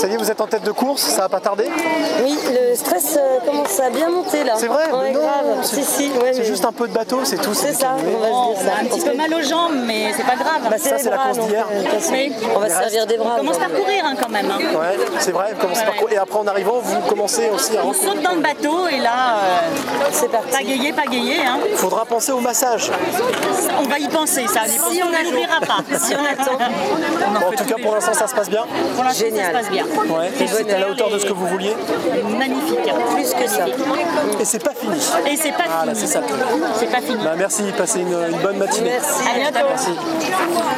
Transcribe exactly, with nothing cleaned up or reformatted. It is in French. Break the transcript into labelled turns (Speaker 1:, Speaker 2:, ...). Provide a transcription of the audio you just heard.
Speaker 1: Ça y est, vous êtes en tête de course, ça va pas tarder?
Speaker 2: Oui, le stress euh, commence à bien monter là.
Speaker 1: C'est vrai?
Speaker 2: Ouais,
Speaker 1: Non,
Speaker 2: grave.
Speaker 1: c'est
Speaker 2: Si, si, ouais,
Speaker 1: c'est
Speaker 2: mais-
Speaker 1: juste un peu de bateau, c'est tout.
Speaker 2: C'est ça, on va
Speaker 3: Bon,
Speaker 2: se dire
Speaker 3: on a
Speaker 2: ça.
Speaker 3: un petit peu mal aux jambes, mais c'est pas grave.
Speaker 2: Bah,
Speaker 1: Ça,
Speaker 2: les
Speaker 1: c'est la
Speaker 2: bras,
Speaker 1: course
Speaker 2: donc,
Speaker 1: d'hier.
Speaker 2: euh, de toute façon,
Speaker 3: Oui.
Speaker 2: on va
Speaker 1: Les
Speaker 2: se servir
Speaker 1: restes.
Speaker 2: des bras.
Speaker 3: On commence par
Speaker 2: aujourd'hui.
Speaker 3: courir hein, quand même. Hein.
Speaker 1: Ouais, c'est vrai, vous commencez par
Speaker 3: Ouais.
Speaker 1: cou- et après en arrivant, vous commencez aussi à
Speaker 3: On saute dans le bateau et là, euh,
Speaker 2: C'est parti.
Speaker 3: pagayer, pagayer. Hein.
Speaker 1: Il faudra penser au massage.
Speaker 3: On va y penser, ça.
Speaker 2: Si
Speaker 3: Si
Speaker 2: on
Speaker 3: on
Speaker 2: a-
Speaker 3: n'oubliera pas.
Speaker 2: Si on attend.
Speaker 3: On en
Speaker 1: Bon, en
Speaker 3: fait
Speaker 1: tout
Speaker 3: tous
Speaker 1: cas,
Speaker 3: les
Speaker 1: pour
Speaker 3: jours.
Speaker 1: l'instant, ça se passe bien.
Speaker 3: Pour l'instant,
Speaker 2: Génial.
Speaker 3: ça se passe bien.
Speaker 1: Ouais.
Speaker 3: Les
Speaker 1: C'est à la hauteur de ce que vous vouliez.
Speaker 3: Magnifique.
Speaker 2: Plus que ça.
Speaker 1: Et c'est pas fini.
Speaker 3: Et c'est pas
Speaker 1: Voilà,
Speaker 3: fini.
Speaker 1: c'est ça.
Speaker 3: C'est pas fini.
Speaker 1: Bah, merci, passez une, une bonne matinée.
Speaker 2: Merci.
Speaker 3: À bientôt.
Speaker 1: Merci.